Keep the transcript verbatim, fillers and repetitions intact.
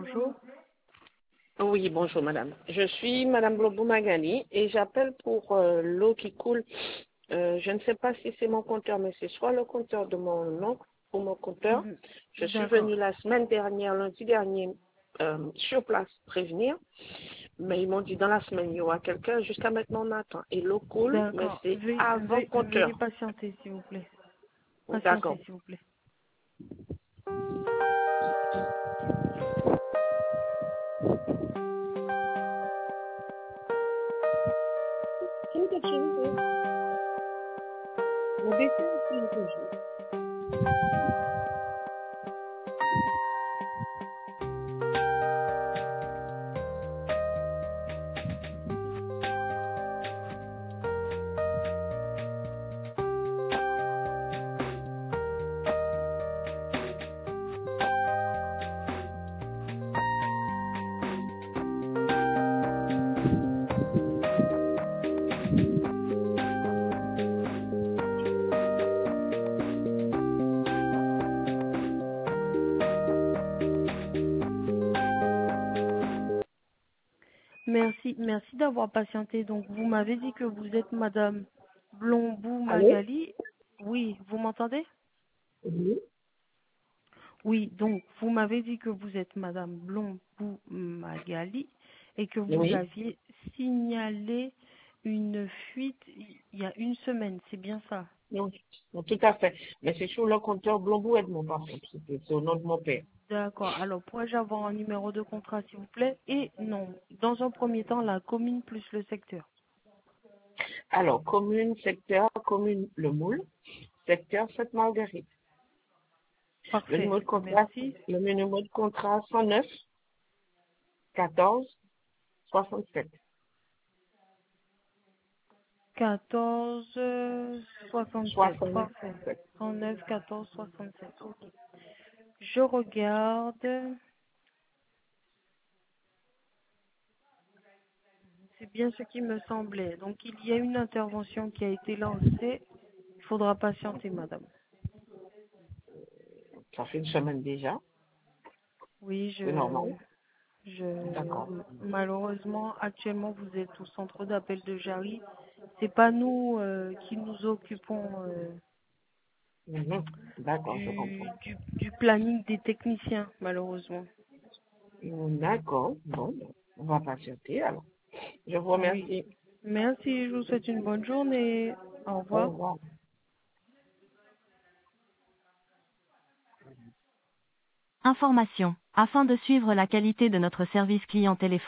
bonjour. Oui, bonjour madame. Je suis madame Blobo Magali et j'appelle pour euh, l'eau qui coule. Euh, je ne sais pas si c'est mon compteur, mais c'est soit le compteur de mon oncle ou mon compteur. Mhm. Je suis D'accord. venue la semaine dernière, lundi dernier, euh, sur place prévenir, mais ils m'ont dit dans la semaine il y aura quelqu'un. Jusqu'à maintenant on attend. Et l'eau coule, mais D'accord. c'est Veuillez, avant veuillez, veuillez compteur. patienter, s'il vous plaît. D'accord. Patientez, s'il vous plaît. Merci, merci d'avoir patienté. Donc, vous m'avez dit que vous êtes Madame Blombou Allô? Magali. Oui, vous m'entendez? Oui. Oui, donc, vous m'avez dit que vous êtes Madame Blombou Magali et que vous Oui. aviez signalé une fuite il y a une semaine. C'est bien ça? Non, non, tout à fait. Mais c'est sur le compteur Blobo Edmond, par contre. C'est c'est au nom de mon père. D'accord. Alors, pourrais-je avoir un numéro de contrat, s'il vous plaît? Et non, dans un premier temps, la commune plus le secteur. Alors, commune, secteur, commune Le Moule, secteur Sainte-Marguerite. Le Parfait. numéro de contrat, Merci. le numéro de contrat cent neuf quatorze soixante-sept. quatorze soixante-sept. Parfait. soixante-sept. cent neuf quatorze soixante-sept. Ok. Je regarde. C'est bien ce qui me semblait. Donc, il y a une intervention qui a été lancée. Il faudra patienter, madame. Ça fait une semaine déjà. Oui, C'est je, normal. je, D'accord. malheureusement, actuellement, vous êtes au centre d'appel de Jarry. C'est pas nous euh, qui nous occupons euh, Mhm. D'accord, je du, comprends. du, du planning des techniciens, malheureusement. Mm, D'accord. Bon, ben, on va patienter alors. Je vous Oui. remercie. Merci, je vous souhaite une bonne journée. Au Au revoir. revoir. Information. Afin de suivre la qualité de notre service client téléphonique,